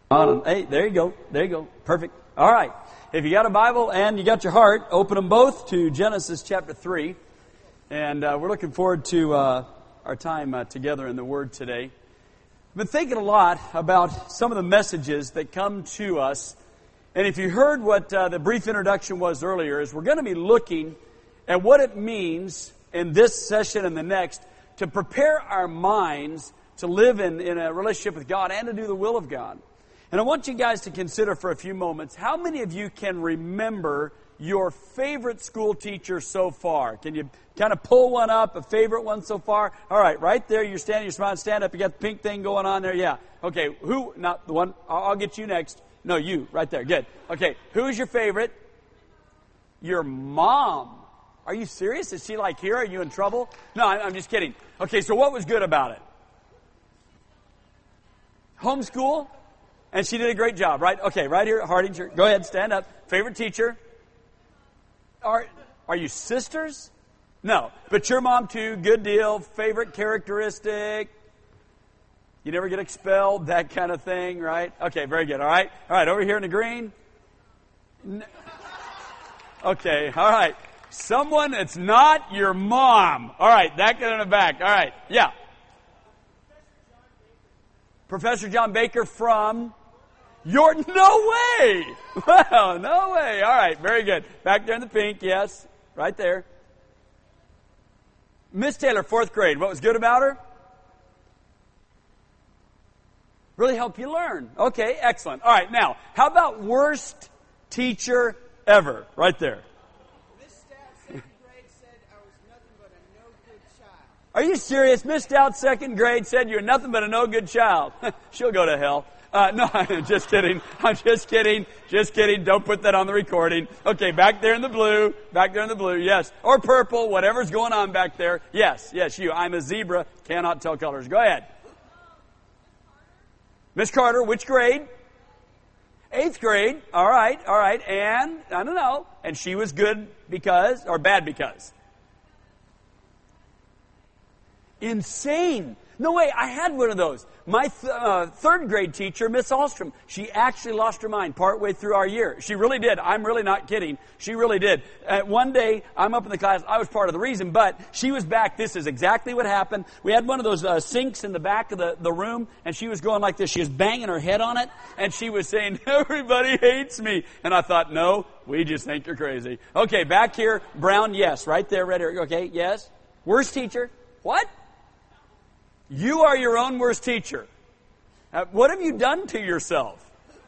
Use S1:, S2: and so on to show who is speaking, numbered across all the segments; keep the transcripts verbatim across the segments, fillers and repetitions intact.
S1: On. Hey, there you go. There you go. Perfect. All right. If you got a Bible and you got your heart, open them both to Genesis chapter three. And uh, we're looking forward to uh, our time uh, together in the Word today. I've been thinking a lot about some of the messages that come to us. And if you heard what uh, the brief introduction was earlier, is we're going to be looking at what it means in this session and the next to prepare our minds to live in, in a relationship with God and to do the will of God. And I want you guys to consider for a few moments, how many of you can remember your favorite school teacher so far? Can you kind of pull one up, a favorite one so far? All right, right there, you're standing, you're smiling, stand up, you got the pink thing going on there, yeah. Okay, who, not the one, I'll, I'll get you next. No, you, right there, good. Okay, who's your favorite? Your mom. Are you serious? Is she like here? Are you in trouble? No, I'm just kidding. Okay, so what was good about it? Homeschool? And she did a great job, right? Okay, right here, Hardinger. Go ahead, stand up. Favorite teacher? Are, are you sisters? No. But your mom too, good deal. Favorite characteristic? You never get expelled, that kind of thing, right? Okay, very good, all right? All right, over here in the green. No. Okay, all right. Someone that's not your mom. All right, that guy in the back. All right, yeah. Professor John Baker from your, no way! Wow, no way. All right, very good. Back there in the pink, yes, right there. Miss Taylor, fourth grade. What was good about her? Really help you learn. Okay, excellent. All right, now, how about worst teacher ever? Right there.
S2: Miss Stout, second grade, said I was nothing but a no-good child.
S1: Are you serious? Miss Stout, second grade, said you're nothing but a no-good child. She'll go to hell. Uh, no, I'm just kidding. I'm just kidding. Just kidding. Don't put that on the recording. Okay, back there in the blue. Back there in the blue, yes. Or purple, whatever's going on back there. Yes, yes, you. I'm a zebra. Cannot tell colors. Go ahead. Miss Carter, which grade? Eighth grade. All right, all right. And, I don't know. And she was good because, or bad because? Insane. No way, I had one of those. My th- uh, third grade teacher, Miss Alstrom, she actually lost her mind partway through our year. She really did. I'm really not kidding. She really did. Uh, one day, I'm up in the class. I was part of the reason, but she was back. This is exactly what happened. We had one of those uh, sinks in the back of the, the room, and she was going like this. She was banging her head on it, and she was saying, everybody hates me. And I thought, no, we just think you're crazy. Okay, back here, brown, yes. Right there, red here. Okay, yes. Worst teacher. What? You are your own worst teacher. Uh, what have you done to yourself?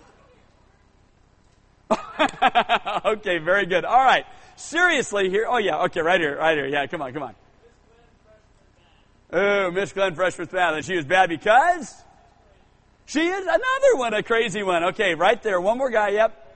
S1: Okay, very good. All right. Seriously, here. Oh, yeah. Okay, right here. Right here. Yeah, come on, come on. Oh, Miss Glenn, freshman math. And she was bad because? She is another one, a crazy one. Okay, right there. One more guy. Yep.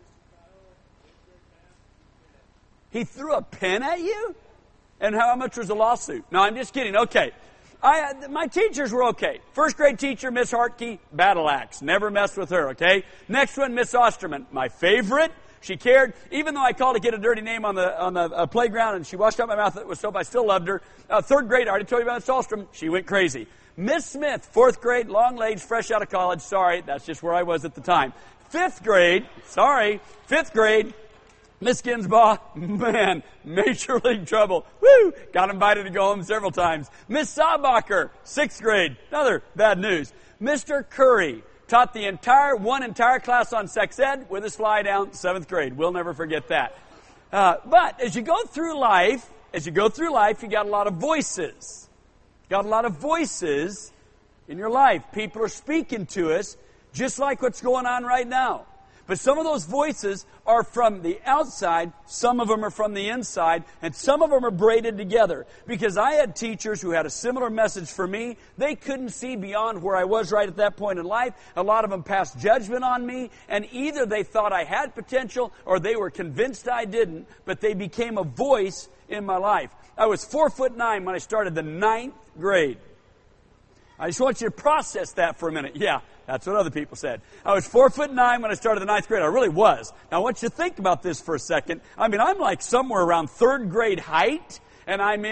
S1: He threw a pen at you? And how much was the lawsuit? No, I'm just kidding. Okay. I, my teachers were okay. First grade teacher, Miss Hartke, battle axe. Never messed with her, okay? Next one, Miss Osterman. My favorite. She cared. Even though I called to get a dirty name on the on the uh, playground and she washed out my mouth with soap, I still loved her. Uh, third grade, I already told you about Miss Ostrom. She went crazy. Miss Smith, fourth grade, long legs, fresh out of college. Sorry, that's just where I was at the time. Fifth grade, sorry, fifth grade, Miss Ginsbaugh, man, major league trouble. Woo! Got invited to go home several times. Miss Saubacher, sixth grade, another bad news. Mister Curry taught the entire, one entire class on sex ed with his fly down, seventh grade. We'll never forget that. Uh, but as you go through life, as you go through life, you got a lot of voices. Got a lot of voices in your life. People are speaking to us just like what's going on right now. But some of those voices are from the outside, some of them are from the inside, and some of them are braided together. Because I had teachers who had a similar message for me. They couldn't see beyond where I was right at that point in life. A lot of them passed judgment on me, and either they thought I had potential or they were convinced I didn't, but they became a voice in my life. I was four foot nine when I started the ninth grade. I just want you to process that for a minute. Yeah, that's what other people said. I was four foot nine when I started the ninth grade. I really was. Now I want you to think about this for a second. I mean, I'm like somewhere around third grade height, and I'm in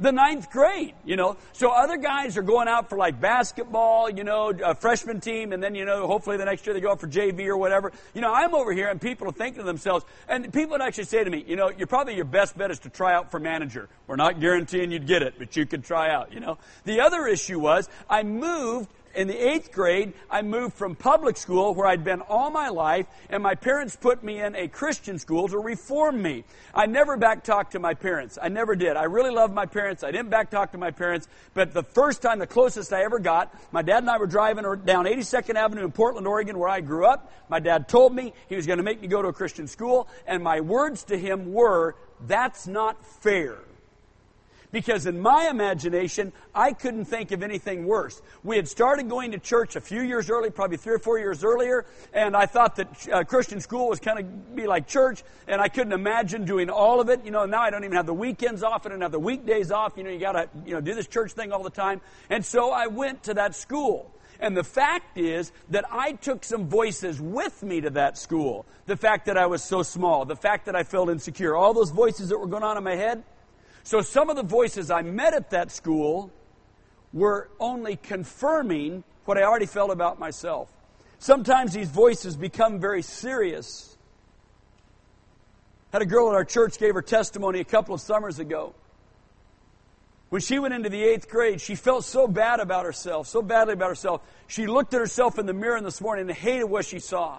S1: the ninth grade, you know. So other guys are going out for like basketball, you know, a freshman team, and then, you know, hopefully the next year they go out for J V or whatever. You know, I'm over here and people are thinking to themselves, and people would actually say to me, you know, you're probably your best bet is to try out for manager. We're not guaranteeing you'd get it, but you could try out, you know. The other issue was I moved in the eighth grade, I moved from public school where I'd been all my life, and my parents put me in a Christian school to reform me. I never backtalked to my parents. I never did. I really loved my parents. I didn't backtalk to my parents, but the first time, the closest I ever got, my dad and I were driving down eighty-second Avenue in Portland, Oregon, where I grew up. My dad told me he was going to make me go to a Christian school, and my words to him were, "That's not fair." Because in my imagination, I couldn't think of anything worse. We had started going to church a few years early, probably three or four years earlier, and I thought that uh, Christian school was kind of be like church, and I couldn't imagine doing all of it. You know, now I don't even have the weekends off, I don't have the weekdays off. You know, you got to, you know, do this church thing all the time. And so I went to that school. And the fact is that I took some voices with me to that school. The fact that I was so small, the fact that I felt insecure, all those voices that were going on in my head. So some of the voices I met at that school were only confirming what I already felt about myself. Sometimes these voices become very serious. Had a girl at our church gave her testimony a couple of summers ago. When she went into the eighth grade, she felt so bad about herself, so badly about herself. She looked at herself in the mirror this morning and hated what she saw.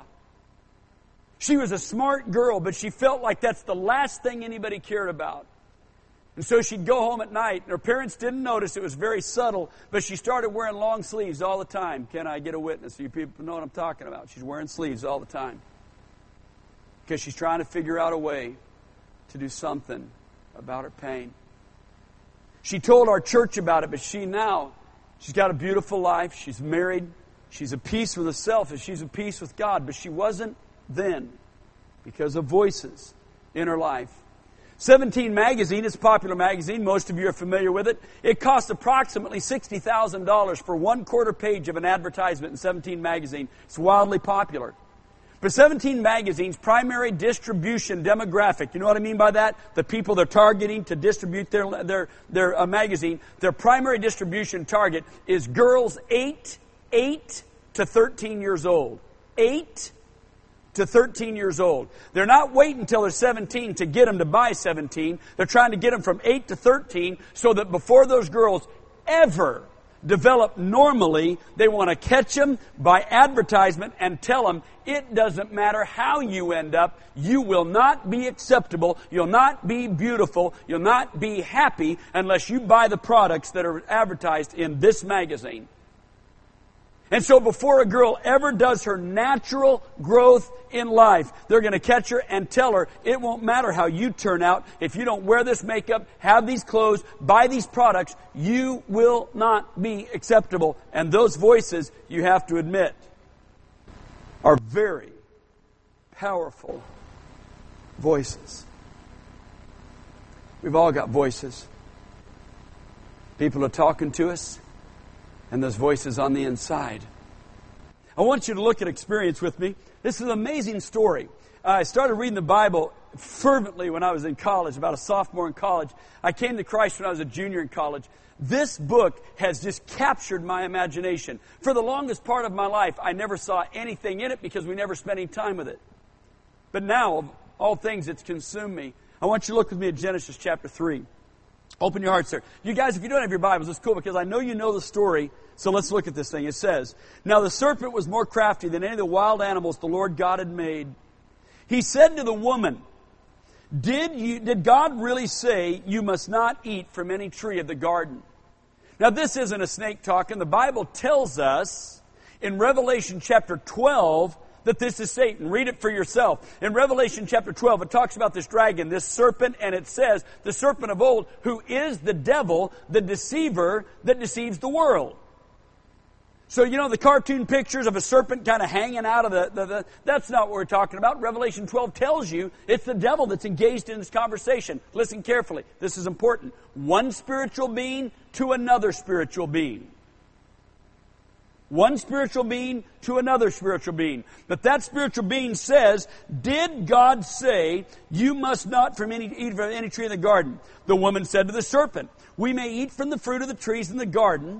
S1: She was a smart girl, but she felt like that's the last thing anybody cared about. And so she'd go home at night, and her parents didn't notice. It was very subtle, but she started wearing long sleeves all the time. Can I get a witness? You people know what I'm talking about. She's wearing sleeves all the time because she's trying to figure out a way to do something about her pain. She told our church about it, but she now, she's got a beautiful life. She's married. She's at peace with herself, and she's at peace with God, but she wasn't then because of voices in her life. Seventeen magazine is a popular magazine. Most of you are familiar with it. It costs approximately sixty thousand dollars for one quarter page of an advertisement in Seventeen magazine. It's wildly popular. But Seventeen magazine's primary distribution demographic, you know what I mean by that? The people they're targeting to distribute their their their uh, magazine, their primary distribution target is girls eight, eight to thirteen years old. eight to thirteen years old. They're not waiting until they're seventeen to get them to buy seventeen. They're trying to get them from eight to thirteen so that before those girls ever develop normally, they want to catch them by advertisement and tell them it doesn't matter how you end up, you will not be acceptable, you'll not be beautiful, you'll not be happy unless you buy the products that are advertised in this magazine. And so before a girl ever does her natural growth in life, they're going to catch her and tell her, it won't matter how you turn out. If you don't wear this makeup, have these clothes, buy these products, you will not be acceptable. And those voices, you have to admit, are very powerful voices. We've all got voices. People are talking to us. And those voices on the inside. I want you to look at experience with me. This is an amazing story. Uh, I started reading the Bible fervently when I was in college, about a sophomore in college. I came to Christ when I was a junior in college. This book has just captured my imagination. For the longest part of my life, I never saw anything in it because we never spent any time with it. But now, of all things, it's consumed me. I want you to look with me at Genesis chapter three. Open your hearts there. You guys, if you don't have your Bibles, it's cool because I know you know the story. So let's look at this thing. It says, "Now the serpent was more crafty than any of the wild animals the Lord God had made. He said to the woman, Did you, did God really say you must not eat from any tree of the garden?" Now this isn't a snake talking. The Bible tells us in Revelation chapter twelve that this is Satan. Read it for yourself. In Revelation chapter twelve, it talks about this dragon, this serpent, and it says, the serpent of old, who is the devil, the deceiver that deceives the world. So, you know, the cartoon pictures of a serpent kind of hanging out of the, the, the, that's not what we're talking about. Revelation twelve tells you it's the devil that's engaged in this conversation. Listen carefully. This is important. One spiritual being to another spiritual being. One spiritual being to another spiritual being. But that spiritual being says, did God say, you must not from any, eat from any tree in the garden? The woman said to the serpent, we may eat from the fruit of the trees in the garden.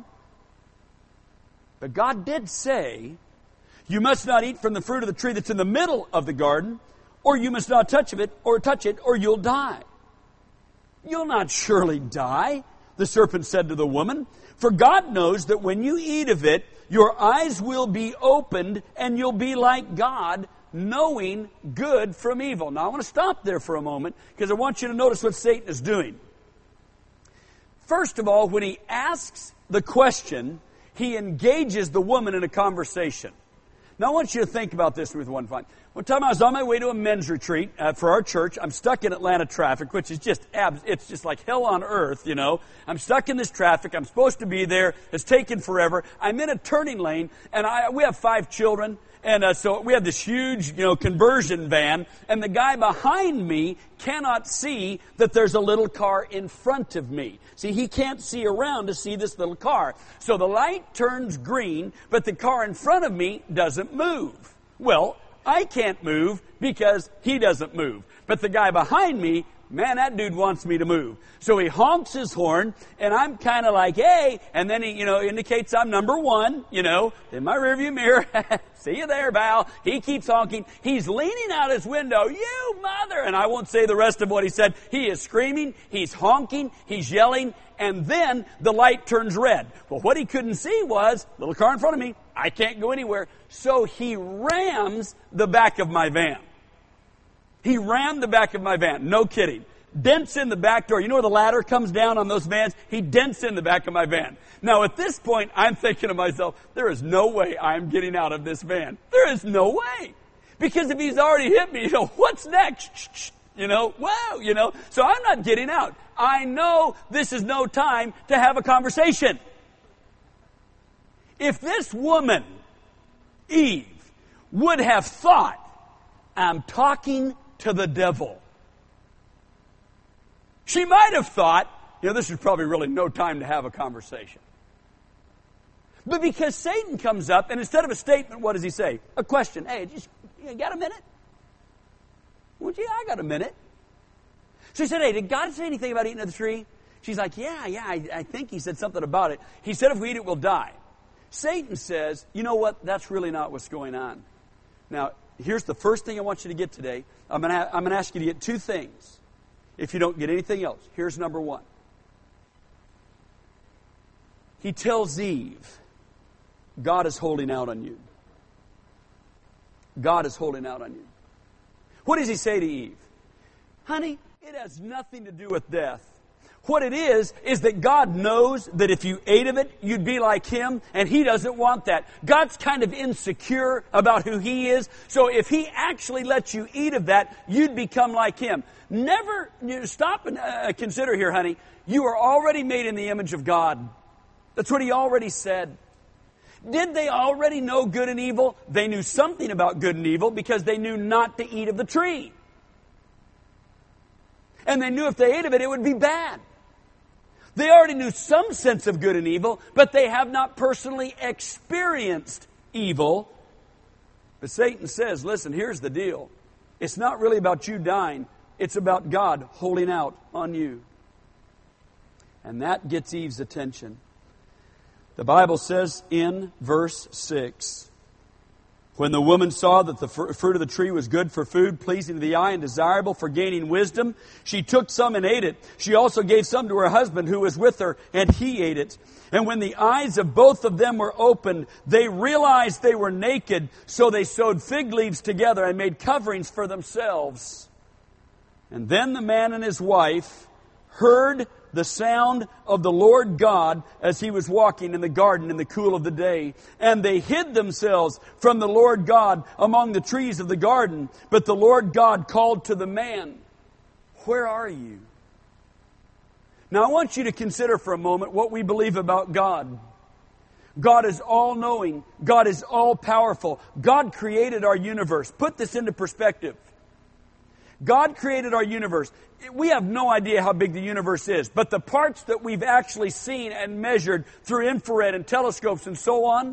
S1: But God did say, you must not eat from the fruit of the tree that's in the middle of the garden, or you must not touch of it, or touch it, or you'll die. You'll not surely die, the serpent said to the woman, for God knows that when you eat of it, your eyes will be opened, and you'll be like God, knowing good from evil. Now, I want to stop there for a moment, because I want you to notice what Satan is doing. First of all, when he asks the question, he engages the woman in a conversation. Now, I want you to think about this with one fun. One time I was on my way to a men's retreat uh, for our church. I'm stuck in Atlanta traffic, which is just, abs- it's just like hell on earth, you know. I'm stuck in this traffic. I'm supposed to be there. It's taken forever. I'm in a turning lane, and I, we have five children. And uh, so we have this huge, you know, conversion van, and the guy behind me cannot see that there's a little car in front of me. See, he can't see around to see this little car. So the light turns green, but the car in front of me doesn't move. Well, I can't move because he doesn't move. But the guy behind me, man, that dude wants me to move. So he honks his horn, and I'm kind of like, hey, and then he, you know, indicates I'm number one, you know, in my rearview mirror. See you there, Val. He keeps honking. He's leaning out his window, you mother, and I won't say the rest of what he said. He is screaming, he's honking, he's yelling, and then the light turns red. Well, what he couldn't see was, little car in front of me, I can't go anywhere. So he rams the back of my van. He rammed the back of my van. No kidding. Dents in the back door. You know where the ladder comes down on those vans? He dents in the back of my van. Now, at this point, I'm thinking to myself, there is no way I'm getting out of this van. There is no way. Because if he's already hit me, you know, what's next? You know, wow, you know. So I'm not getting out. I know this is no time to have a conversation. If this woman, Eve, would have thought, I'm talking to the devil, she might have thought, you know, this is probably really no time to have a conversation. But because Satan comes up, and instead of a statement, what does he say? A question. Hey, just, you got a minute? Well, yeah, I got a minute. So he said, hey, did God say anything about eating of the tree? She's like, yeah, yeah, I, I think he said something about it. He said if we eat it, we'll die. Satan says, you know what? That's really not what's going on. Now, here's the first thing I want you to get today. I'm going to I'm going to ask you to get two things. If you don't get anything else, here's number one. He tells Eve, God is holding out on you. God is holding out on you. What does he say to Eve? Honey, it has nothing to do with death. What it is, is that God knows that if you ate of it, you'd be like Him, and He doesn't want that. God's kind of insecure about who He is, so if He actually lets you eat of that, you'd become like Him. Never, you know, stop and uh, consider here, honey, you are already made in the image of God. That's what He already said. Did they already know good and evil? They knew something about good and evil because they knew not to eat of the tree. And they knew if they ate of it, it would be bad. They already knew some sense of good and evil, but they have not personally experienced evil. But Satan says, listen, here's the deal. It's not really about you dying. It's about God holding out on you. And that gets Eve's attention. The Bible says in verse six, when the woman saw that the fruit of the tree was good for food, pleasing to the eye and desirable for gaining wisdom, she took some and ate it. She also gave some to her husband who was with her, and he ate it. And when the eyes of both of them were opened, they realized they were naked, so they sewed fig leaves together and made coverings for themselves. And then the man and his wife heard the sound of the Lord God as He was walking in the garden in the cool of the day. And they hid themselves from the Lord God among the trees of the garden. But the Lord God called to the man, where are you? Now I want you to consider for a moment what we believe about God. God is all-knowing. God is all-powerful. God created our universe. Put this into perspective. God created our universe. We have no idea how big the universe is, but the parts that we've actually seen and measured through infrared and telescopes and so on,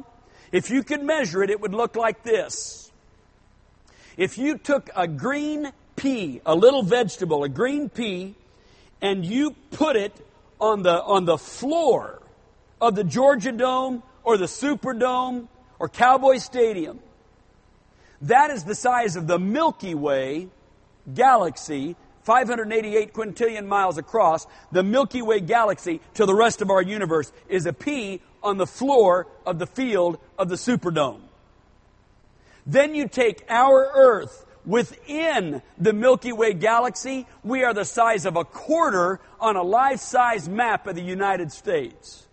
S1: If you could measure it, it would look like this. If you took a green pea, a little vegetable, a green pea, and you put it on the, on the floor of the Georgia Dome or the Superdome or Cowboy Stadium, that is the size of the Milky Way galaxy, five hundred eighty-eight quintillion miles across. The Milky Way galaxy to the rest of our universe is a pea on the floor of the field of the Superdome. Then you take our Earth within the Milky Way galaxy. We are the size of a quarter on a life-size map of the United States.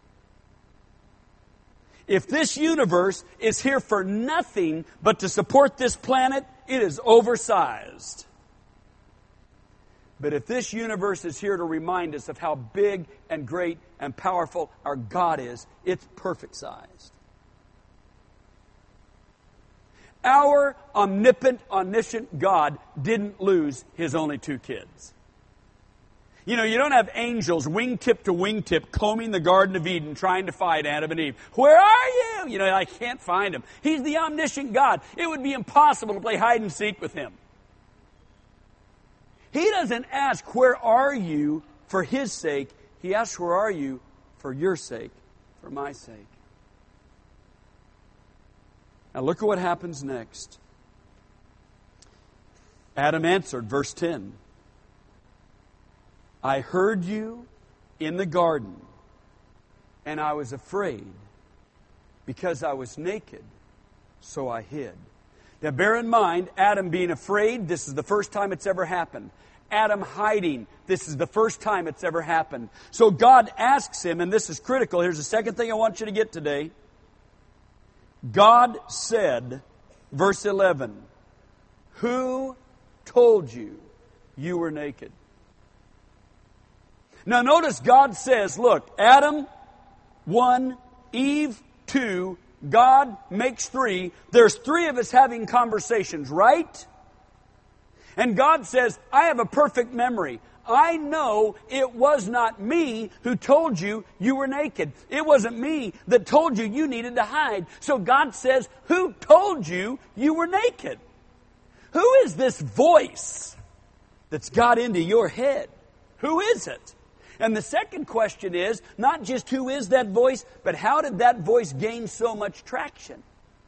S1: If this universe is here for nothing but to support this planet, it is oversized. But if this universe is here to remind us of how big and great and powerful our God is, it's perfect sized. Our omnipotent, omniscient God didn't lose His only two kids. You know, you don't have angels wingtip to wingtip combing the Garden of Eden trying to find Adam and Eve. Where are you? You know, I can't find him. He's the omniscient God. It would be impossible to play hide and seek with Him. He doesn't ask, where are you, for His sake. He asks, where are you, for your sake, for my sake. Now look at what happens next. Adam answered, verse ten. I heard you in the garden, and I was afraid, because I was naked, so I hid. Now bear in mind, Adam being afraid, this is the first time it's ever happened. Adam hiding, this is the first time it's ever happened. So God asks him, and this is critical, here's the second thing I want you to get today. God said, verse eleven, who told you you were naked? Now notice God says, look, Adam, one, Eve, two, God makes three. There's three of us having conversations, right? And God says, I have a perfect memory. I know it was not me who told you you were naked. It wasn't me that told you you needed to hide. So God says, who told you you were naked? Who is this voice that's got into your head? Who is it? And the second question is, not just who is that voice, but how did that voice gain so much traction?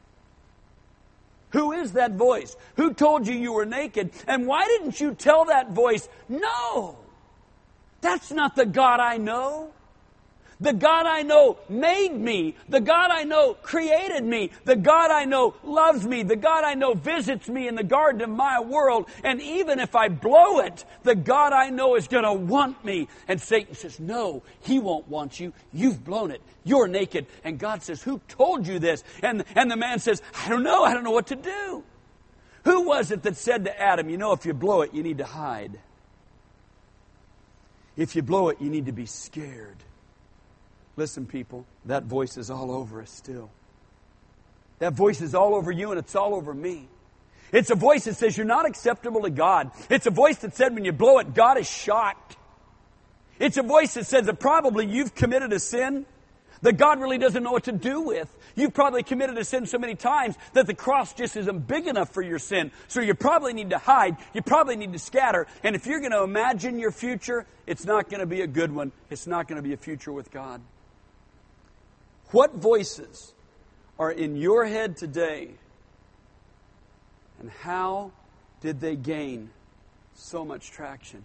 S1: Who is that voice? Who told you you were naked? And why didn't you tell that voice, no, that's not the God I know. The God I know made me. The God I know created me. The God I know loves me. The God I know visits me in the garden of my world. And even if I blow it, the God I know is going to want me. And Satan says, no, He won't want you. You've blown it. You're naked. And God says, who told you this? And, and the man says, I don't know. I don't know what to do. Who was it that said to Adam, you know, if you blow it, you need to hide. If you blow it, you need to be scared. Listen, people, that voice is all over us still. That voice is all over you and it's all over me. It's a voice that says you're not acceptable to God. It's a voice that said when you blow it, God is shocked. It's a voice that says that probably you've committed a sin that God really doesn't know what to do with. You've probably committed a sin so many times that the cross just isn't big enough for your sin. So you probably need to hide. You probably need to scatter. And if you're going to imagine your future, it's not going to be a good one. It's not going to be a future with God. What voices are in your head today, and how did they gain so much traction?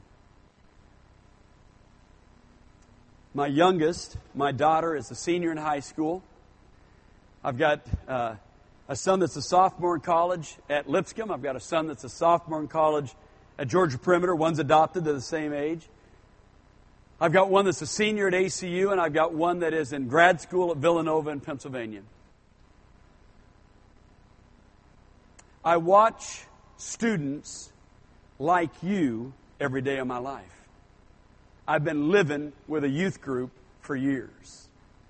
S1: My youngest, my daughter, is a senior in high school. I've got uh, a son that's a sophomore in college at Lipscomb. I've got a son that's a sophomore in college at Georgia Perimeter. One's adopted, they're the same age. I've got one that's a senior at A C U, and I've got one that is in grad school at Villanova in Pennsylvania. I watch students like you every day of my life. I've been living with a youth group for years.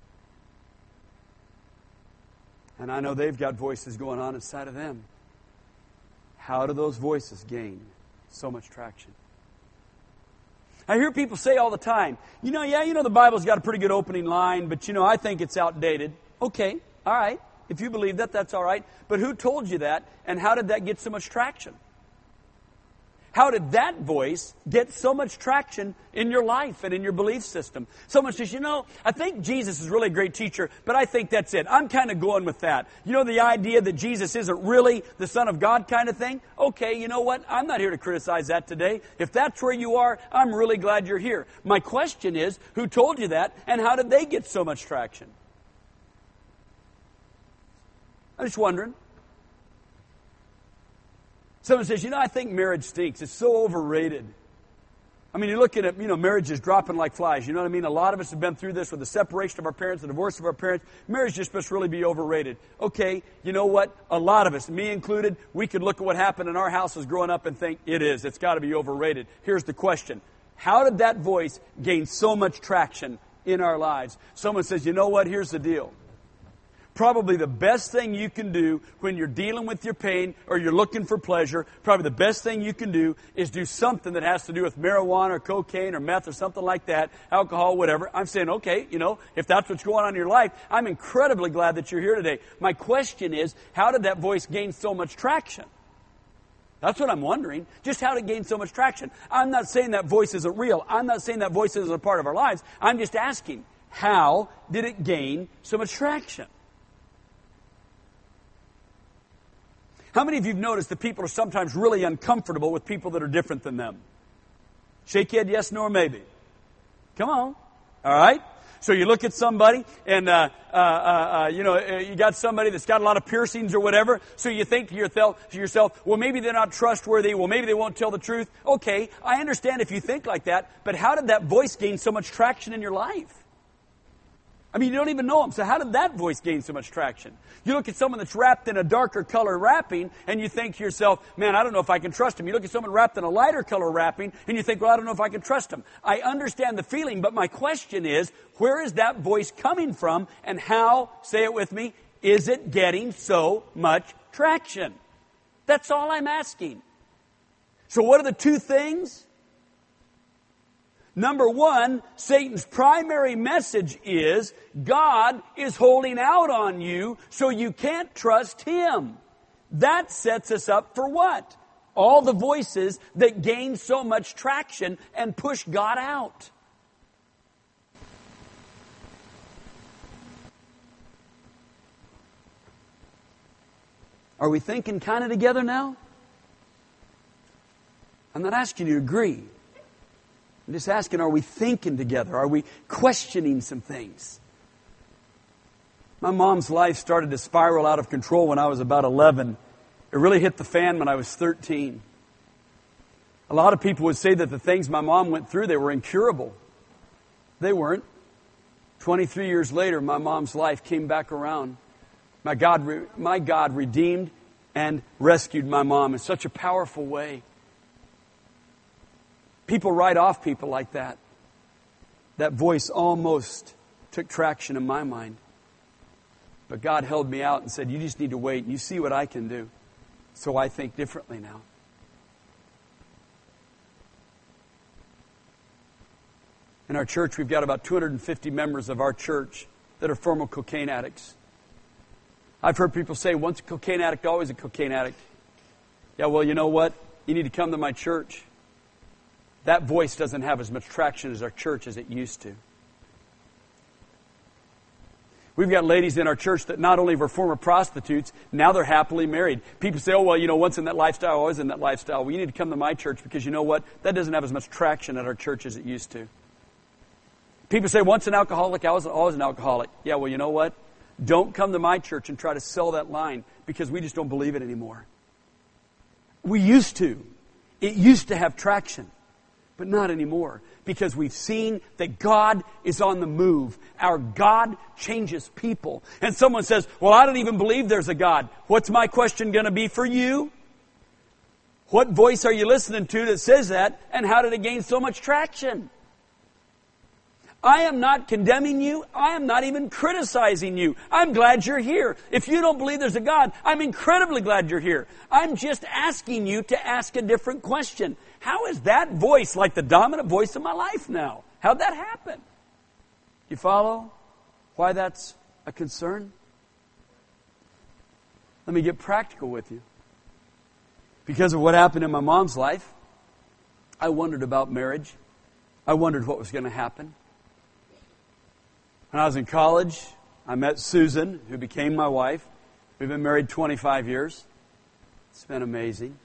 S1: And I know they've got voices going on inside of them. How do those voices gain so much traction? I hear people say all the time, you know, yeah, you know, the Bible's got a pretty good opening line, but, you know, I think it's outdated. Okay, all right. If you believe that, that's all right. But who told you that, and how did that get so much traction? How did that voice get so much traction in your life and in your belief system? Someone says, you know, I think Jesus is really a great teacher, but I think that's it. I'm kind of going with that. You know, the idea that Jesus isn't really the Son of God kind of thing? Okay, you know what? I'm not here to criticize that today. If that's where you are, I'm really glad you're here. My question is, who told you that, and how did they get so much traction? I'm just wondering. Someone says, you know, I think marriage stinks. It's so overrated. I mean, you're looking at, you know, marriage is dropping like flies. You know what I mean? A lot of us have been through this with the separation of our parents, the divorce of our parents. Marriage just must really be overrated. Okay, you know what? A lot of us, me included, we could look at what happened in our houses growing up and think, it is. It's got to be overrated. Here's the question. How did that voice gain so much traction in our lives? Someone says, you know what? Here's the deal. Probably the best thing you can do when you're dealing with your pain or you're looking for pleasure, probably the best thing you can do is do something that has to do with marijuana or cocaine or meth or something like that, alcohol, whatever. I'm saying, okay, you know, if that's what's going on in your life, I'm incredibly glad that you're here today. My question is, how did that voice gain so much traction? That's what I'm wondering. Just how did it gain so much traction? I'm not saying that voice isn't real. I'm not saying that voice isn't a part of our lives. I'm just asking, how did it gain so much traction? How many of you have noticed that people are sometimes really uncomfortable with people that are different than them? Shake your head, yes, no, or maybe. Come on. All right? So you look at somebody and, uh, uh, uh, you know, you got somebody that's got a lot of piercings or whatever. So you think to yourself, to yourself, well, maybe they're not trustworthy. Well, maybe they won't tell the truth. Okay, I understand if you think like that. But how did that voice gain so much traction in your life? I mean, you don't even know them. So how did that voice gain so much traction? You look at someone that's wrapped in a darker color wrapping, and you think to yourself, man, I don't know if I can trust him. You look at someone wrapped in a lighter color wrapping, and you think, well, I don't know if I can trust him. I understand the feeling, but my question is, where is that voice coming from, and how, say it with me, is it getting so much traction? That's all I'm asking. So what are the two things? Number one, Satan's primary message is God is holding out on you, so you can't trust him. That sets us up for what? All the voices that gain so much traction and push God out. Are we thinking kind of together now? I'm not asking you to agree. I'm just asking, are we thinking together? Are we questioning some things? My mom's life started to spiral out of control when I was about eleven. It really hit the fan when I was thirteen. A lot of people would say that the things my mom went through, they were incurable. They weren't. twenty-three years later, my mom's life came back around. My God, my God redeemed and rescued my mom in such a powerful way. People write off people like that. That voice almost took traction in my mind. But God held me out and said, you just need to wait and you see what I can do. So I think differently now. In our church, we've got about two hundred fifty members of our church that are former cocaine addicts. I've heard people say, once a cocaine addict, always a cocaine addict. Yeah, well, you know what? You need to come to my church. That voice doesn't have as much traction as our church as it used to. We've got ladies in our church that not only were former prostitutes, now they're happily married. People say, oh, well, you know, once in that lifestyle, always in that lifestyle. Well, you need to come to my church because you know what? That doesn't have as much traction at our church as it used to. People say, once an alcoholic, I was always an alcoholic. Yeah, well, you know what? Don't come to my church and try to sell that line because we just don't believe it anymore. We used to. It used to have traction. But not anymore, because we've seen that God is on the move. Our God changes people. And someone says, well, I don't even believe there's a God. What's my question going to be for you? What voice are you listening to that says that, and how did it gain so much traction? I am not condemning you. I am not even criticizing you. I'm glad you're here. If you don't believe there's a God, I'm incredibly glad you're here. I'm just asking you to ask a different question. How is that voice like the dominant voice of my life now? How'd that happen? You follow why that's a concern? Let me get practical with you. Because of what happened in my mom's life, I wondered about marriage. I wondered what was going to happen. When I was in college, I met Susan, who became my wife. We've been married twenty-five years. It's been amazing.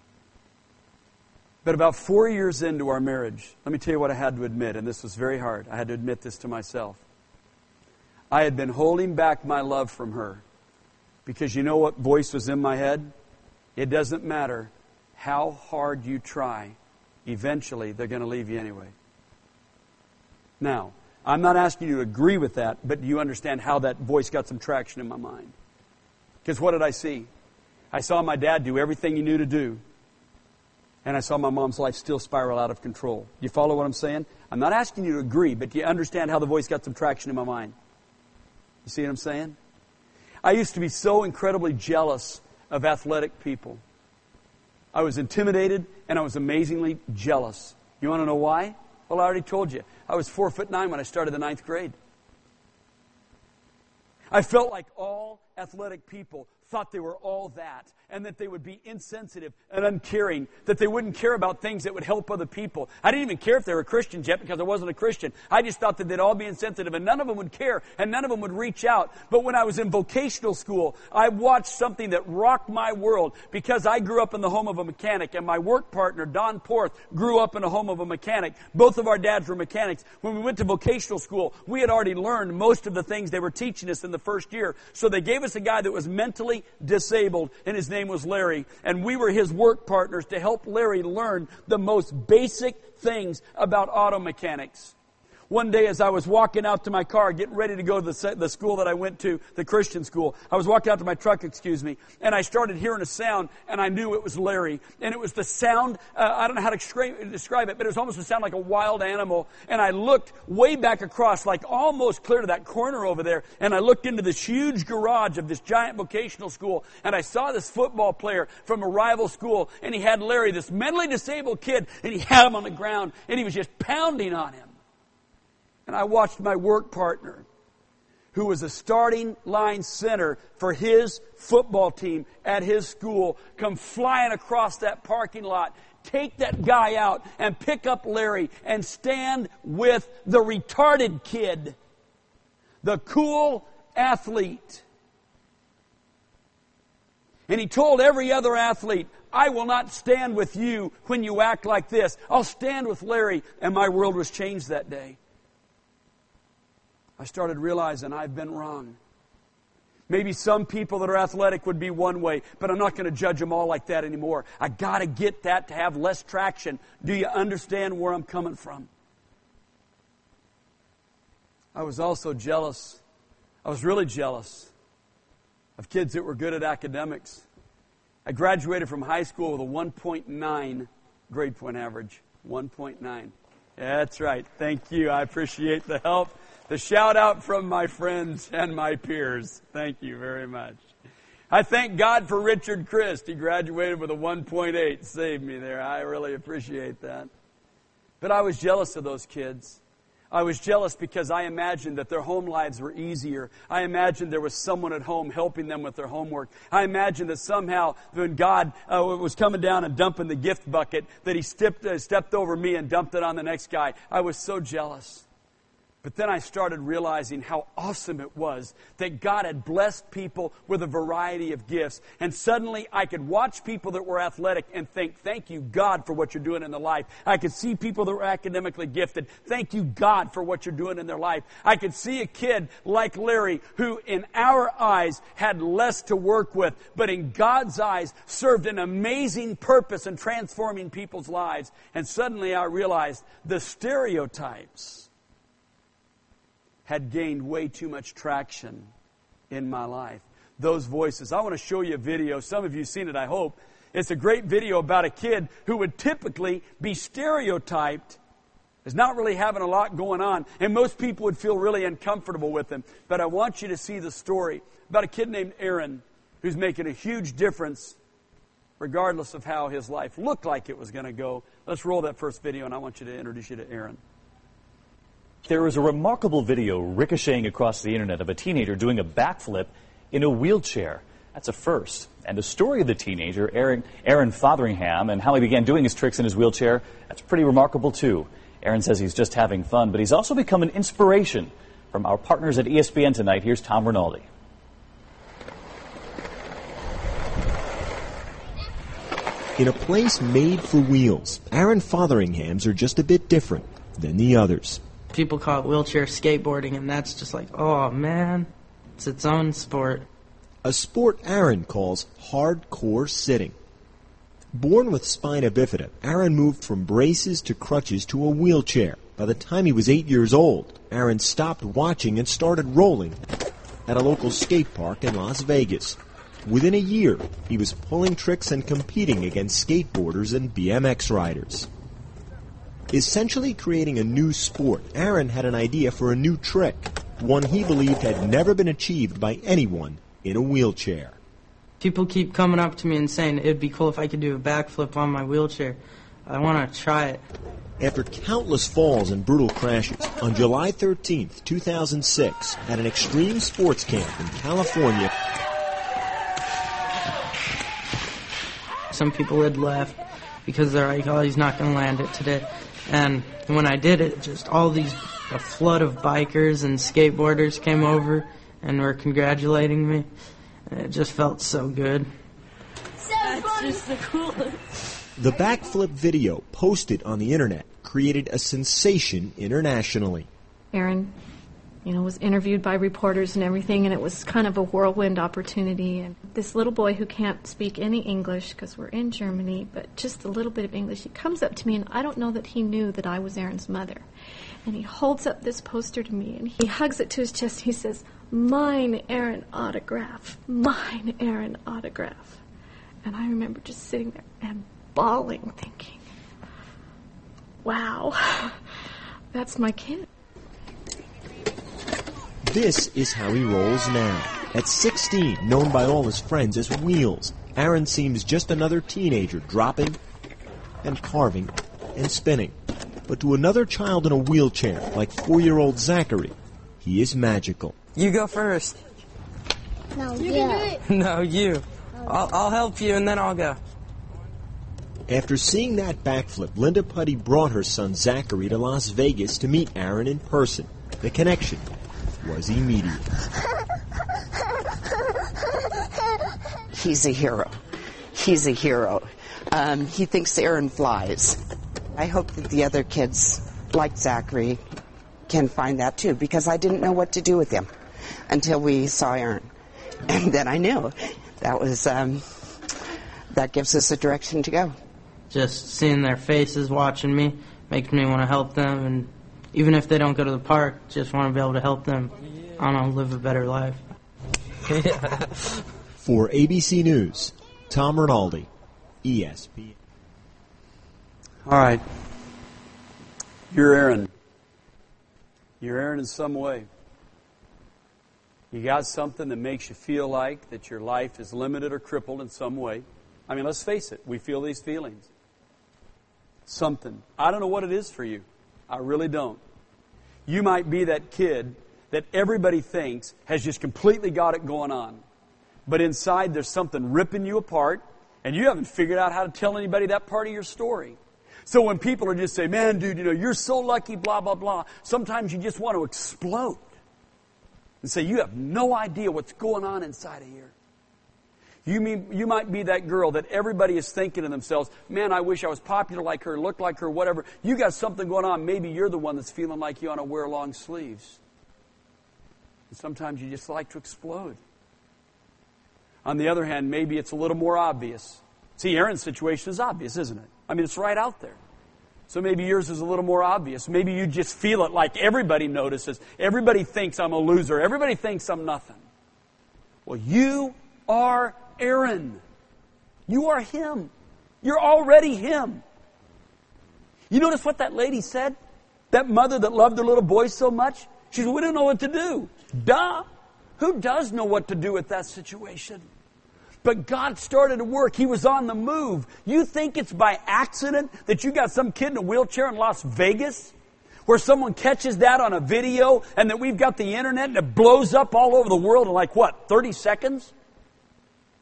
S1: But about four years into our marriage, let me tell you what I had to admit, and this was very hard. I had to admit this to myself. I had been holding back my love from her. Because you know what voice was in my head? It doesn't matter how hard you try. Eventually, they're going to leave you anyway. Now, I'm not asking you to agree with that, but do you understand how that voice got some traction in my mind? Because what did I see? I saw my dad do everything he knew to do. And I saw my mom's life still spiral out of control. Do you follow what I'm saying? I'm not asking you to agree, but do you understand how the voice got some traction in my mind? You see what I'm saying? I used to be so incredibly jealous of athletic people. I was intimidated and I was amazingly jealous. You want to know why? Well, I already told you. I was four foot nine when I started the ninth grade. I felt like all athletic people thought they were all that, and that they would be insensitive and uncaring, that they wouldn't care about things that would help other people. I didn't even care if they were Christians yet because I wasn't a Christian. I just thought that they'd all be insensitive, and none of them would care, and none of them would reach out. But when I was in vocational school, I watched something that rocked my world because I grew up in the home of a mechanic, and my work partner, Don Porth, grew up in a home of a mechanic. Both of our dads were mechanics. When we went to vocational school, we had already learned most of the things they were teaching us in the first year. So they gave us a guy that was mentally disabled, and his name was Larry, and we were his work partners to help Larry learn the most basic things about auto mechanics. One day as I was walking out to my car, getting ready to go to the, the school that I went to, the Christian school, I was walking out to my truck, excuse me, and I started hearing a sound, and I knew it was Larry. And it was the sound, uh, I don't know how to describe it, but it was almost a sound like a wild animal. And I looked way back across, like almost clear to that corner over there, and I looked into this huge garage of this giant vocational school, and I saw this football player from a rival school, and he had Larry, this mentally disabled kid, and he had him on the ground, and he was just pounding on him. And I watched my work partner, who was a starting line center for his football team at his school, come flying across that parking lot, take that guy out and pick up Larry and stand with the retarded kid, the cool athlete. And he told every other athlete, I will not stand with you when you act like this. I'll stand with Larry. And my world was changed that day. I started realizing I've been wrong. Maybe some people that are athletic would be one way, but I'm not going to judge them all like that anymore. I got to get that to have less traction. Do you understand where I'm coming from? I was also jealous. I was really jealous of kids that were good at academics. I graduated from high school with a one point nine grade point average. one point nine. Yeah, that's right. Thank you. I appreciate the help. The shout out from my friends and my peers. Thank you very much. I thank God for Richard Christ. He graduated with a one point eight. Saved me there. I really appreciate that. But I was jealous of those kids. I was jealous because I imagined that their home lives were easier. I imagined there was someone at home helping them with their homework. I imagined that somehow when God uh, was coming down and dumping the gift bucket, that He stepped, uh, stepped over me and dumped it on the next guy. I was so jealous. But then I started realizing how awesome it was that God had blessed people with a variety of gifts. And suddenly I could watch people that were athletic and think, thank you, God, for what you're doing in their life. I could see people that were academically gifted. Thank you, God, for what you're doing in their life. I could see a kid like Larry who in our eyes had less to work with, but in God's eyes served an amazing purpose in transforming people's lives. And suddenly I realized the stereotypes had gained way too much traction in my life. Those voices. I want to show you a video. Some of you have seen it, I hope. It's a great video about a kid who would typically be stereotyped as not really having a lot going on. And most people would feel really uncomfortable with him. But I want you to see the story about a kid named Aaron who's making a huge difference regardless of how his life looked like it was going to go. Let's roll that first video, and I want you to introduce you to Aaron.
S3: There is a remarkable video ricocheting across the internet of a teenager doing a backflip in a wheelchair.
S4: That's a first. And the story of the teenager, Aaron, Aaron Fotheringham, and how he began doing his tricks in his wheelchair, that's pretty remarkable too. Aaron says he's just having fun, but he's also become an inspiration. From our partners at E S P N tonight, here's Tom Rinaldi.
S5: In a place made for wheels, Aaron Fotheringhams are just a bit different than the others.
S6: People call it wheelchair skateboarding, and that's just like, oh man, it's its own sport.
S5: A sport Aaron calls hardcore sitting. Born with spina bifida, Aaron moved from braces to crutches to a wheelchair. By the time he was eight years old, Aaron stopped watching and started rolling at a local skate park in Las Vegas. Within a year, he was pulling tricks and competing against skateboarders and B M X riders. Essentially creating a new sport, Aaron had an idea for a new trick, one he believed had never been achieved by anyone in a wheelchair.
S6: People keep coming up to me and saying it'd be cool if I could do a backflip on my wheelchair. I want to try it.
S5: After countless falls and brutal crashes, on July thirteenth, two thousand six, at an extreme sports camp in California,
S6: some people had left because they're like, oh, he's not going to land it today. And when I did it, just all these, a flood of bikers and skateboarders came over and were congratulating me. And it just felt so good.
S7: So That's just the coolest.
S5: The backflip video posted on the internet created a sensation internationally.
S7: Aaron, you know, was interviewed by reporters and everything, and it was kind of a whirlwind opportunity. And this little boy who can't speak any English, because we're in Germany, but just a little bit of English, he comes up to me, and I don't know that he knew that I was Aaron's mother. And he holds up this poster to me, and he hugs it to his chest, and he says, "Mine Aaron autograph, mine Aaron autograph." And I remember just sitting there and bawling, thinking, wow, that's my kid.
S5: This is how he rolls now. At sixteen, known by all his friends as Wheels, Aaron seems just another teenager dropping and carving and spinning. But to another child in a wheelchair, like four-year-old Zachary, he is magical.
S6: You go first.
S8: No,
S2: You
S8: you.
S2: can do it.
S6: No, you. I'll, I'll help you, and then I'll go.
S5: After seeing that backflip, Linda Putty brought her son Zachary to Las Vegas to meet Aaron in person. The connection was immediate.
S9: He's a hero. He's a hero. Um, he thinks Aaron flies. I hope that the other kids, like Zachary, can find that too, because I didn't know what to do with him until we saw Aaron. And then I knew. That was, um, that gives us a direction to go.
S6: Just seeing their faces watching me makes me want to help them, and even if they don't go to the park, just want to be able to help them, I don't know, live a better life. Yeah.
S5: For A B C News, Tom Rinaldi, E S P N.
S1: All right. You're Aaron. You're Aaron in some way. You got something that makes you feel like that your life is limited or crippled in some way. I mean, let's face it. We feel these feelings. Something. I don't know what it is for you. I really don't. You might be that kid that everybody thinks has just completely got it going on. But inside there's something ripping you apart, and you haven't figured out how to tell anybody that part of your story. So when people are just saying, man, dude, you know, you're so lucky, blah, blah, blah, sometimes you just want to explode and say, you have no idea what's going on inside of here. You mean you might be that girl that everybody is thinking to themselves, man, I wish I was popular like her, looked like her, whatever. You got something going on. Maybe you're the one that's feeling like you want to wear long sleeves. And sometimes you just like to explode. On the other hand, maybe it's a little more obvious. See, Aaron's situation is obvious, isn't it? I mean, it's right out there. So maybe yours is a little more obvious. Maybe you just feel it like everybody notices. Everybody thinks I'm a loser. Everybody thinks I'm nothing. Well, you are Aaron. You are him. You're already him. You notice what that lady said? That mother that loved her little boy so much? She said, we don't know what to do. Duh. Who does know what to do with that situation? But God started to work. He was on the move. You think it's by accident that you got some kid in a wheelchair in Las Vegas where someone catches that on a video and that we've got the internet and it blows up all over the world in like, what, thirty seconds?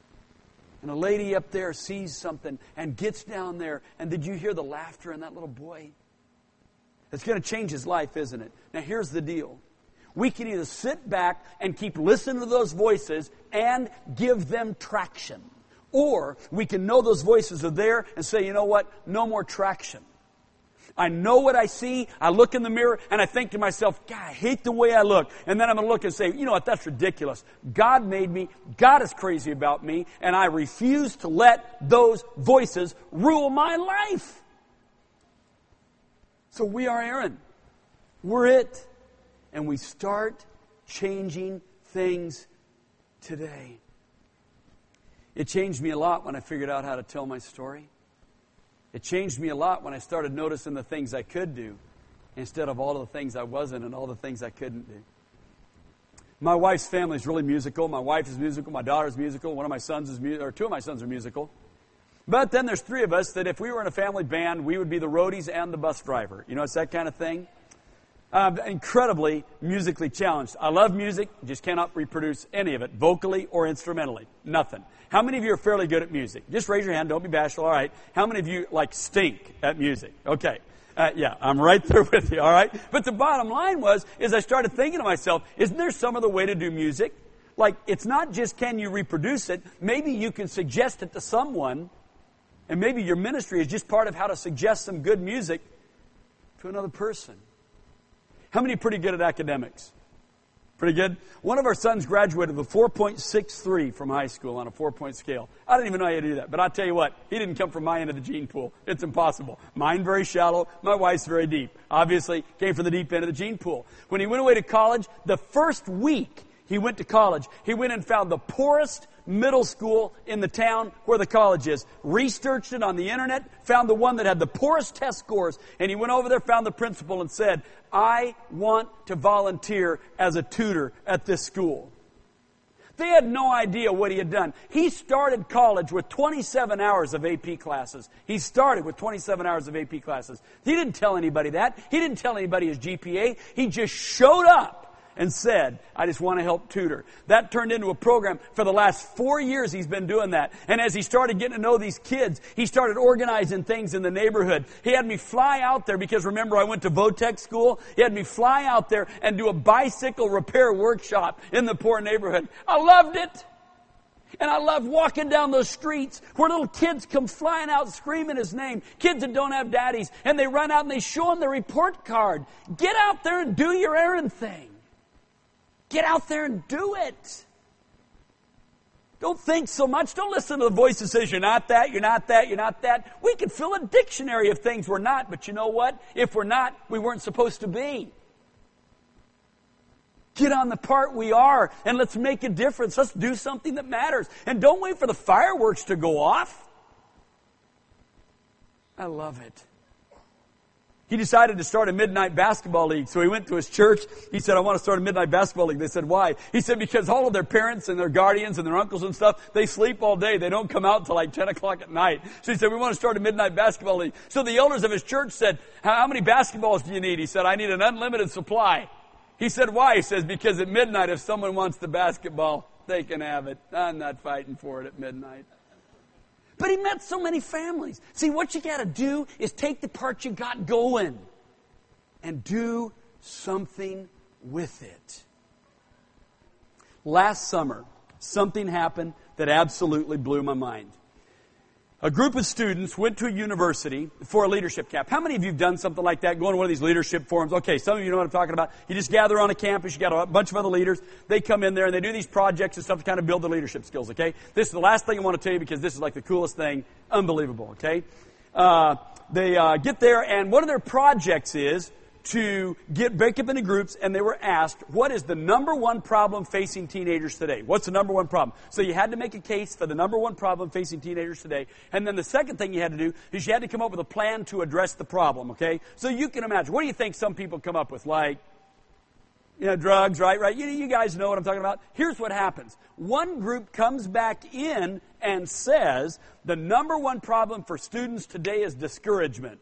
S1: And a lady up there sees something and gets down there. And did you hear the laughter in that little boy? It's going to change his life, isn't it? Now, here's the deal. We can either sit back and keep listening to those voices and give them traction. Or we can know those voices are there and say, you know what? No more traction. I know what I see. I look in the mirror and I think to myself, God, I hate the way I look. And then I'm going to look and say, you know what? That's ridiculous. God made me. God is crazy about me. And I refuse to let those voices rule my life. So we are Aaron. We're it. And we start changing things today. It changed me a lot when I figured out how to tell my story. It changed me a lot when I started noticing the things I could do instead of all of the things I wasn't and all the things I couldn't do. My wife's family is really musical. My wife is musical. My daughter's musical. One of my sons is musical, or two of my sons are musical. But then there's three of us that if we were in a family band, we would be the roadies and the bus driver. You know, it's that kind of thing. I'm incredibly musically challenged. I love music, just cannot reproduce any of it, vocally or instrumentally. Nothing. How many of you are fairly good at music? Just raise your hand, don't be bashful, all right. How many of you, like, stink at music? Okay. Uh, yeah, I'm right there with you, all right? But the bottom line was, is I started thinking to myself, isn't there some other way to do music? Like, it's not just can you reproduce it, maybe you can suggest it to someone, and maybe your ministry is just part of how to suggest some good music to another person. How many are pretty good at academics? Pretty good? One of our sons graduated with four point six three from high school on a four-point scale. I didn't even know how to do that. But I'll tell you what, he didn't come from my end of the gene pool. It's impossible. Mine very shallow. My wife's very deep. Obviously, came from the deep end of the gene pool. When he went away to college, the first week he went to college, he went and found the poorest middle school in the town where the college is. Researched it on the internet, found the one that had the poorest test scores, and he went over there, found the principal, and said, I want to volunteer as a tutor at this school. They had no idea what he had done. He started college with twenty-seven hours of A P classes. He started with twenty-seven hours of A P classes. He didn't tell anybody that. He didn't tell anybody his G P A. He just showed up and said, I just want to help tutor. That turned into a program. For the last four years, he's been doing that. And as he started getting to know these kids, he started organizing things in the neighborhood. He had me fly out there because, remember, I went to Votech school. He had me fly out there and do a bicycle repair workshop in the poor neighborhood. I loved it. And I love walking down those streets where little kids come flying out screaming his name. Kids that don't have daddies. And they run out and they show him their report card. Get out there and do your errand thing. Get out there and do it. Don't think so much. Don't listen to the voice that says you're not that, you're not that, you're not that. We could fill a dictionary of things we're not, but you know what? If we're not, we weren't supposed to be. Get on the part we are and let's make a difference. Let's do something that matters. And don't wait for the fireworks to go off. I love it. He decided to start a midnight basketball league. So he went to his church. He said, I want to start a midnight basketball league. They said, why? He said, because all of their parents and their guardians and their uncles and stuff, they sleep all day. They don't come out until like ten o'clock at night. So he said, we want to start a midnight basketball league. So the elders of his church said, how many basketballs do you need? He said, I need an unlimited supply. He said, why? He says, because at midnight, if someone wants the basketball, they can have it. I'm not fighting for it at midnight. But he met so many families. See, what you got to do is take the part you got going and do something with it. Last summer, something happened that absolutely blew my mind. A group of students went to a university for a leadership camp. How many of you have done something like that, going to one of these leadership forums? Okay, some of you know what I'm talking about. You just gather on a campus, you got a bunch of other leaders. They come in there and they do these projects and stuff to kind of build their leadership skills, okay? This is the last thing I want to tell you because this is like the coolest thing. Unbelievable, okay? Uh, they uh, get there and one of their projects is to get break up into groups, and they were asked, what is the number one problem facing teenagers today? What's the number one problem? So you had to make a case for the number one problem facing teenagers today. And then the second thing you had to do is you had to come up with a plan to address the problem, okay? So you can imagine, what do you think some people come up with? Like, you know, drugs, right? Right? You, you guys know what I'm talking about. Here's what happens. One group comes back in and says, the number one problem for students today is discouragement.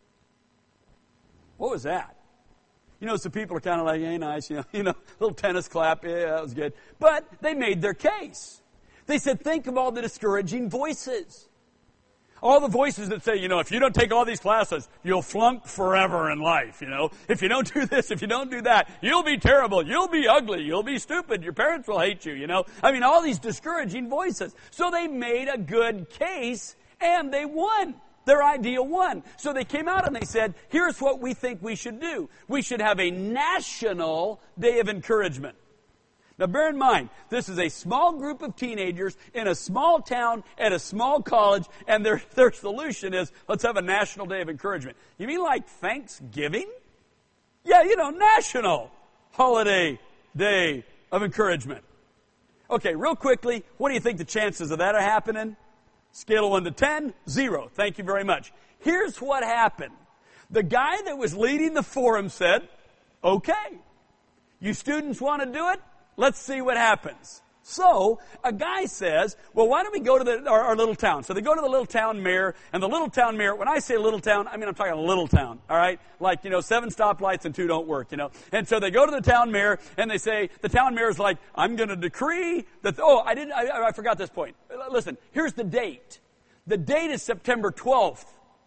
S1: What was that? You know, some people are kind of like, hey, nice, you know, you know, little tennis clap, yeah, that was good. But they made their case. They said, think of all the discouraging voices. All the voices that say, you know, if you don't take all these classes, you'll flunk forever in life, you know. If you don't do this, if you don't do that, you'll be terrible, you'll be ugly, you'll be stupid, your parents will hate you, you know. I mean, all these discouraging voices. So they made a good case, and they won. Their idea won. So they came out and they said, here's what we think we should do. We should have a national day of encouragement. Now bear in mind, this is a small group of teenagers in a small town at a small college, and their, their solution is, let's have a national day of encouragement. You mean like Thanksgiving? Yeah, you know, national holiday day of encouragement. Okay, real quickly, what do you think the chances of that are happening? Scale of one to ten, zero. Thank you very much. Here's what happened. The guy that was leading the forum said, okay, you students want to do it? Let's see what happens. So, a guy says, well, why don't we go to the, our, our little town? So they go to the little town mayor, and the little town mayor, when I say little town, I mean I'm talking a little town, all right? Like, you know, seven stoplights and two don't work, you know? And so they go to the town mayor, and they say, the town mayor's like, I'm going to decree that, oh, I didn't, I, I forgot this point. Listen, here's the date. The date is September twelfth,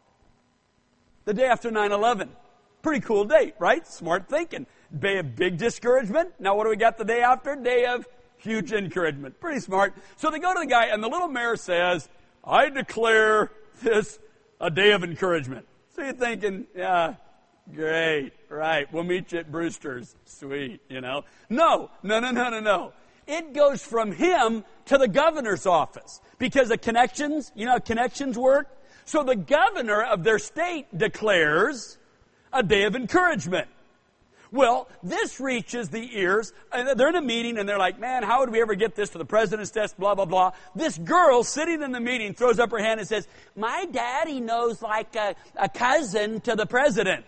S1: the day after nine eleven. Pretty cool date, right? Smart thinking. Day of big discouragement. Now what do we got the day after? Day of huge encouragement. Pretty smart. So they go to the guy, and the little mayor says, I declare this a day of encouragement. So you're thinking, yeah, great, right, we'll meet you at Brewster's. Sweet, you know. No, no, no, no, no, no. It goes from him to the governor's office. Because of connections, you know how connections work? So the governor of their state declares a day of encouragement. Well, this reaches the ears, and they're in a meeting, and they're like, man, how would we ever get this to the president's desk, blah, blah, blah. This girl sitting in the meeting throws up her hand and says, my daddy knows like a, a cousin to the president.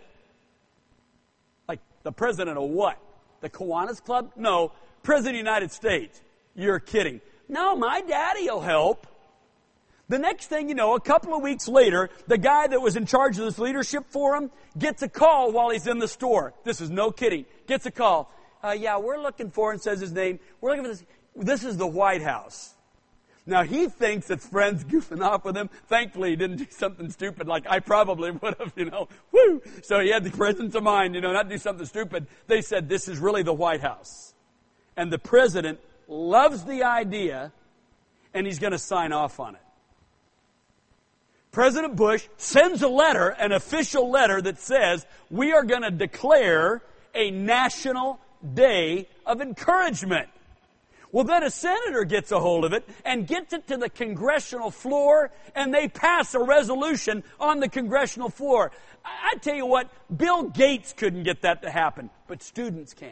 S1: Like, the president of what? The Kiwanis Club? No, President of the United States. You're kidding. No, my daddy will help. The next thing you know, a couple of weeks later, the guy that was in charge of this leadership forum gets a call while he's in the store. This is no kidding. Gets a call. Uh, yeah, we're looking for, and says his name, we're looking for this. This is the White House. Now, he thinks it's friends goofing off with him. Thankfully, he didn't do something stupid like I probably would have, you know. Woo! So he had the presence of mind, you know, not do something stupid. They said, this is really the White House. And the president loves the idea, and he's going to sign off on it. President Bush sends a letter, an official letter that says, we are going to declare a national day of encouragement. Well, then a senator gets a hold of it and gets it to the congressional floor, and they pass a resolution on the congressional floor. I, I tell you what, Bill Gates couldn't get that to happen, but students can.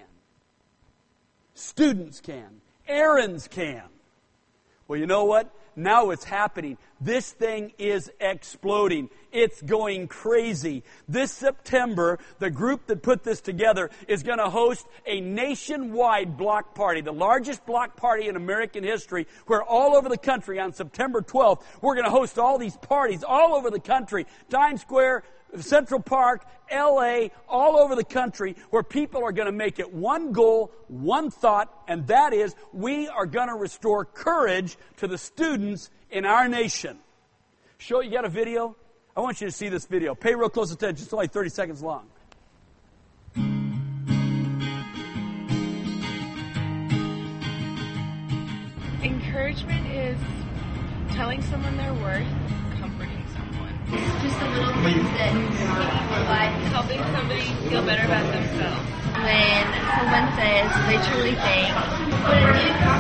S1: Students can. Errands can. Well, you know what? Now it's happening. This thing is exploding. It's going crazy. This September, the group that put this together is going to host a nationwide block party, the largest block party in American history, where all over the country on September twelfth, we're going to host all these parties all over the country. Times Square, Central Park, L A, all over the country, where people are going to make it one goal, one thought, and that is we are going to restore courage to the students in our nation. Show, you got a video? I want you to see this video. Pay real close attention. It's only thirty seconds long.
S8: Encouragement is telling someone their worth, comforting someone.
S10: Just the little things that provide
S8: Helping somebody feel better about themselves.
S10: when someone says they truly think what it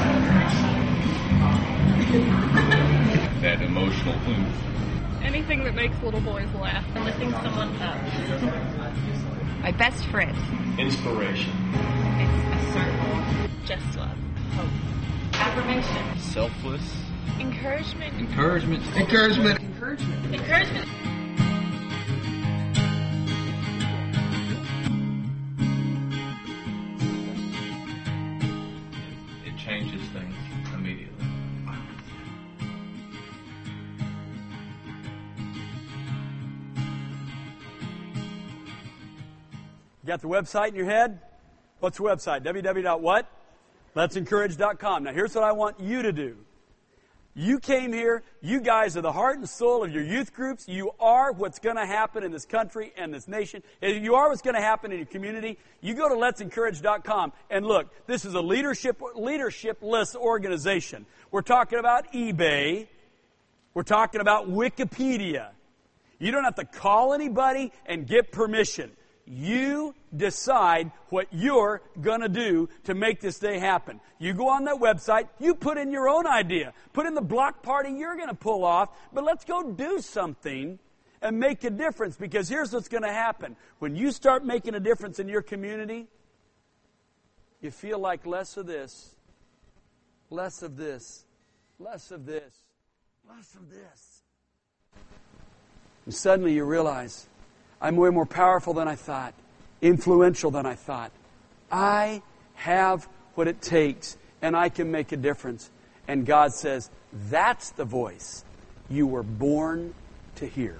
S10: is.
S11: That emotional oomph.
S8: Anything that makes little boys laugh. Lifting someone up.
S10: My best friend.
S11: Inspiration.
S8: It's a circle. Just love. Hope. Affirmation.
S11: Selfless.
S8: Encouragement.
S11: Encouragement.
S2: Encouragement.
S8: Encouragement. Encouragement.
S11: It changes things immediately.
S1: You got the website in your head? What's the website? w w w dot what? Let's encourage dot com. Now here's what I want you to do. You came here. You guys are the heart and soul of your youth groups. You are what's going to happen in this country and this nation. You are what's going to happen in your community. You go to lets encourage dot com and look, this is a leadership, leadership-less organization. We're talking about eBay. We're talking about Wikipedia. You don't have to call anybody and get permission. You decide what you're going to do to make this day happen. You go on that website, you put in your own idea. Put in the block party you're going to pull off, but let's go do something and make a difference, because here's what's going to happen. When you start making a difference in your community, you feel like less of this, less of this, less of this, less of this. And suddenly you realize, I'm way more powerful than I thought, influential than I thought. I have what it takes, and I can make a difference. And God says, that's the voice you were born to hear.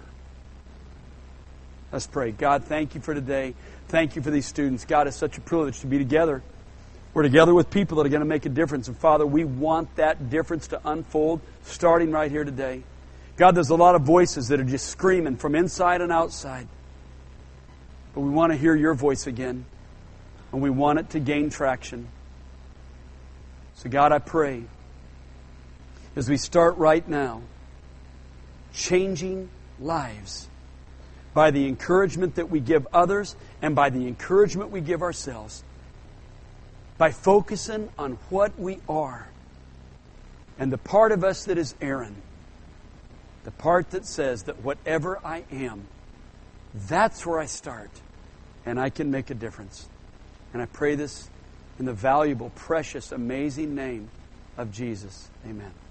S1: Let's pray. God, thank you for today. Thank you for these students. God, it's such a privilege to be together. We're together with people that are going to make a difference. And Father, we want that difference to unfold starting right here today. God, there's a lot of voices that are just screaming from inside and outside. But we want to hear your voice again. And we want it to gain traction. So God, I pray, as we start right now, changing lives by the encouragement that we give others and by the encouragement we give ourselves, by focusing on what we are and the part of us that is Aaron, the part that says that whatever I am, that's where I start, and I can make a difference. And I pray this in the valuable, precious, amazing name of Jesus. Amen.